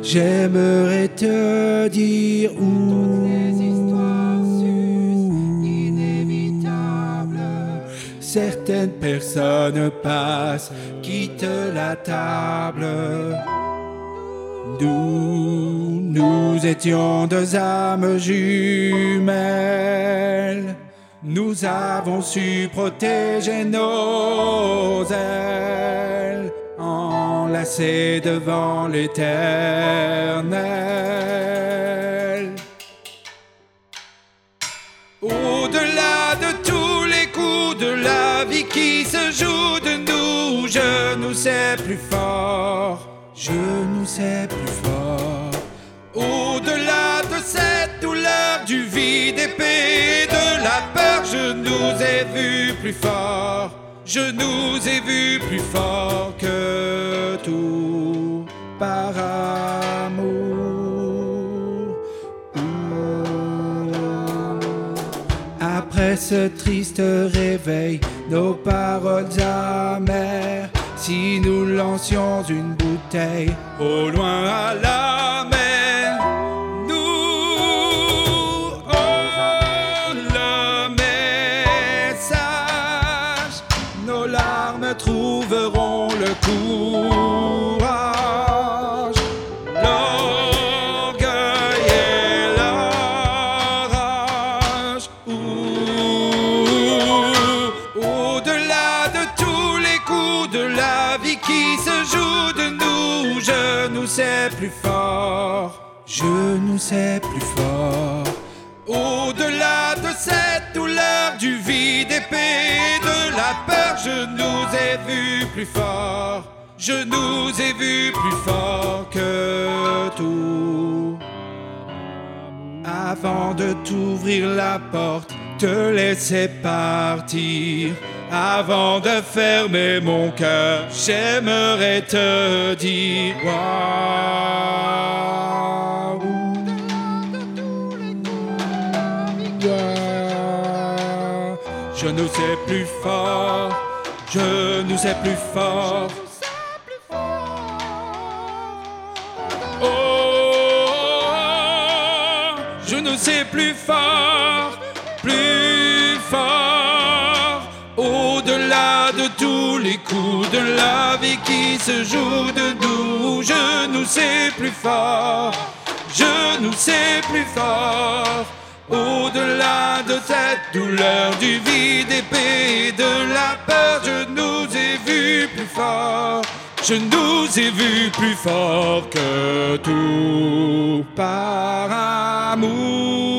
J'aimerais te dire où certaines personnes passent, quittent la table. Nous étions deux âmes jumelles. Nous avons su protéger nos ailes, enlacées devant l'Éternel. Au-delà de tous les coups de la vie qui se jouent de nous, je nous sais plus fort, je nous sais plus fort. Au-delà de cette douleur, du vide épais, de la peur, je nous ai vus plus fort, je nous ai vus plus fort que tout, par amour. Après ce triste réveil, nos paroles amères, si nous lancions une bouteille au loin à la mer, trouveront le courage, l'orgueil et la rage. Au-delà de tous les coups de la vie qui se jouent de nous, je nous sais plus fort, je nous sais plus fort. Au-delà de cette douleur, du vide épais, de la peur, je nous ai vus plus fort, je nous ai vus plus fort que tout. Avant de t'ouvrir la porte, te laisser partir, avant de fermer mon cœur, j'aimerais te dire waouh. Je nous sais plus fort, je nous sais plus fort. Oh, je nous sais plus fort, plus fort. Au-delà de tous les coups de la vie qui se jouent de nous, je nous sais plus fort, je nous sais plus fort. Au-delà de cette douleur, du vide épais, de la peur, je nous ai vus plus fort, je nous ai vus plus fort que tout, par amour.